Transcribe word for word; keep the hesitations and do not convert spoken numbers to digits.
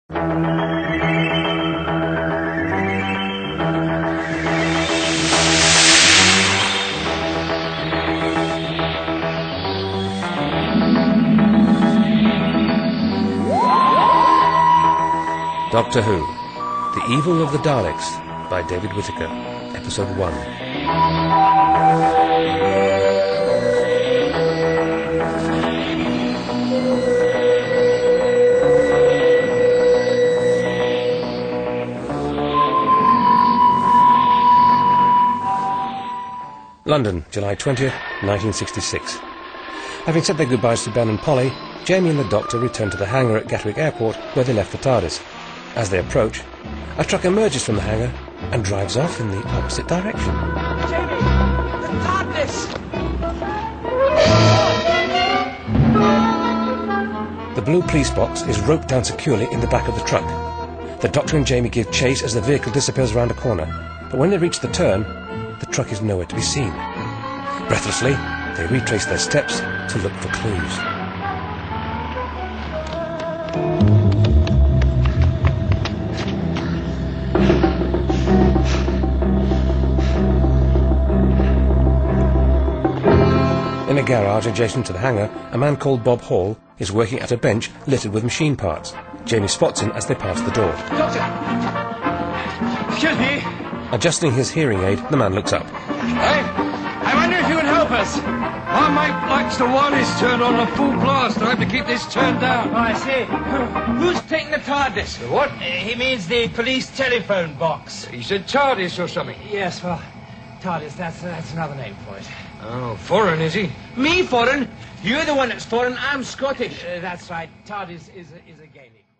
Doctor Who, The Evil of the Daleks, by David Whittaker, Episode one. London, July twentieth, nineteen sixty-six. Having said their goodbyes to Ben and Polly, Jamie and the Doctor return to the hangar at Gatwick Airport where they left the TARDIS. As they approach, a truck emerges from the hangar and drives off in the opposite direction. Jamie! The TARDIS! The blue police box is roped down securely in the back of the truck. The Doctor and Jamie give chase as the vehicle disappears around a corner, but when they reach the turn, the truck is nowhere to be seen. Breathlessly, they retrace their steps to look for clues. In a garage adjacent to the hangar, a man called Bob Hall is working at a bench littered with machine parts. Jamie spots him as they pass the door. Doctor! Excuse me? Adjusting his hearing aid, the man looks up. Hey, I wonder if you can help us. Our mate likes the wireless turned on a full blast. I have to keep this turned down. Oh, I see. Who's taking the TARDIS? The what? Uh, he means the police telephone box. He said TARDIS or something. Yes, well, TARDIS, that's, uh, that's another name for it. Oh, foreign, is he? Me foreign? You're the one that's foreign. I'm Scottish. Uh, that's right. TARDIS is a, is a Gaelic.